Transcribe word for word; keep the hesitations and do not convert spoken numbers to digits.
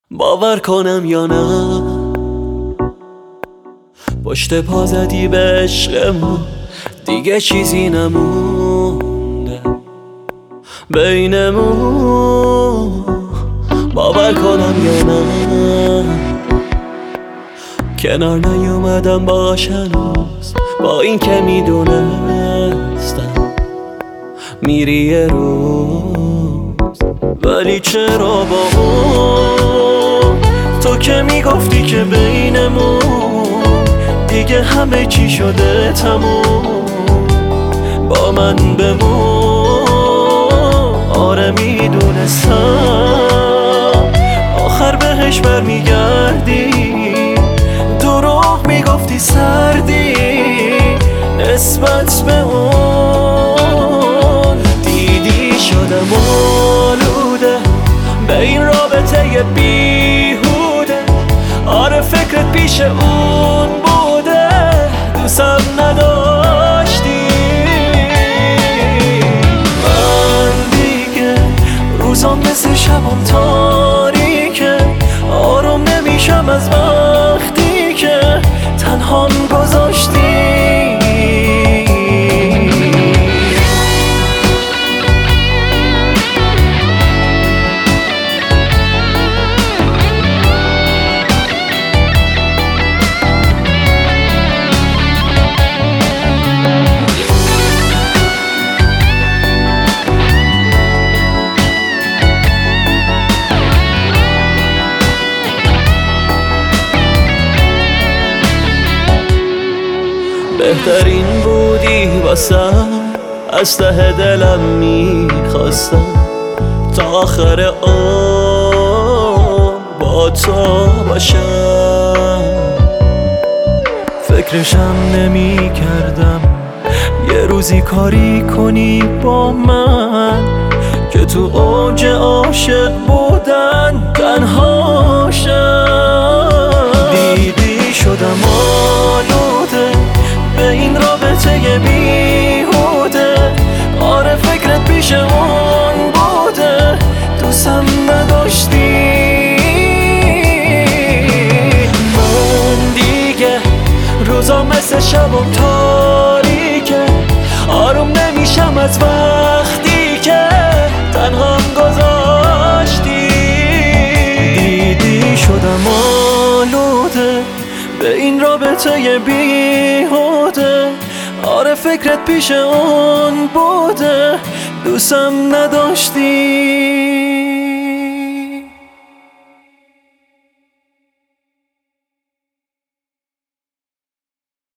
باور کنم یا نه پشت پا زدی به عشقمون، دیگه چیزی نمونده بینمون. باور کنم یا نه کنار نیومدم باش هنوز، با این که میدونستم میری یه روز. ولی چرا با اون تو که میگفتی که بینمون دیگه همه چی شده تموم، با من بمون. آره میدونستم آخر بهش برمیگردی، دروغ میگفتی سردی نسبت به اون. دیدی شدم آلوده به این رابطه بیهوده. آره فکرت پیش اون بوده، دوستم نداشتی. من دیگه روزام مثل شبام تاریکه، آروم نمیشم از وقتی که تنهام گذاشتی. بهترین بودی واسم، از ته دلم میخواستم تا آخر عمر با تو باشم. فکرشم نمی کردم یه روزی کاری کنی با من که تو اوج عاشق بودن تنها شم. دیدی شدم آلوده به این رابطه بیهوده. آره فکرت پیش اون بوده، دوستم نداشتی. من دیگه روزا مثل شبم تاریکه، آروم نمیشم از وقتی که تنهام گذاشتی. دیدی شدم آلوده به این رابطه بیهوده. آره فکرت پیش اون بوده، دوستم نداشتی.